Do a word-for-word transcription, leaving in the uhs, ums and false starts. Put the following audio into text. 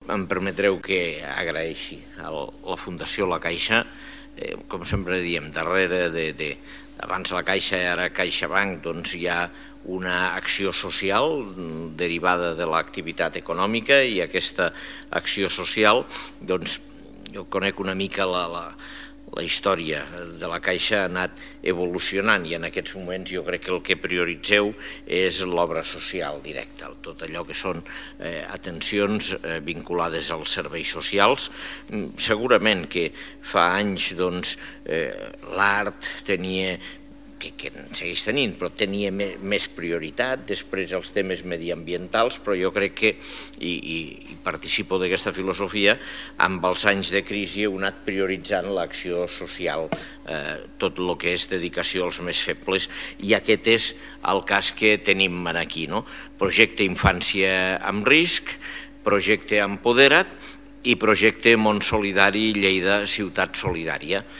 em permetreu que agraeixi a la Fundació La Caixa, eh, com sempre diem, darrere de, de abans la Caixa i ara CaixaBank, doncs hi ha una acció social derivada de l'activitat econòmica, i aquesta acció social, doncs jo conec una mica la, la, la història de la Caixa, ha anat evolucionant, i en aquests moments jo crec que el que prioritzeu és l'obra social directa, tot allò que són eh, atencions eh, vinculades als serveis socials. Segurament que fa anys doncs, eh, l'art tenia, que, que segueix tenint, però tenia me, més prioritat, després els temes mediambientals, però jo crec que, i, i, i participo d'aquesta filosofia, amb els anys de crisi heu anat prioritzant l'acció social, eh, tot el que és dedicació als més febles, i aquest és el cas que tenim aquí, no? Projecte Infància amb Risc, projecte Empodera't i projecte Món Solidari Lleida Ciutat Solidària.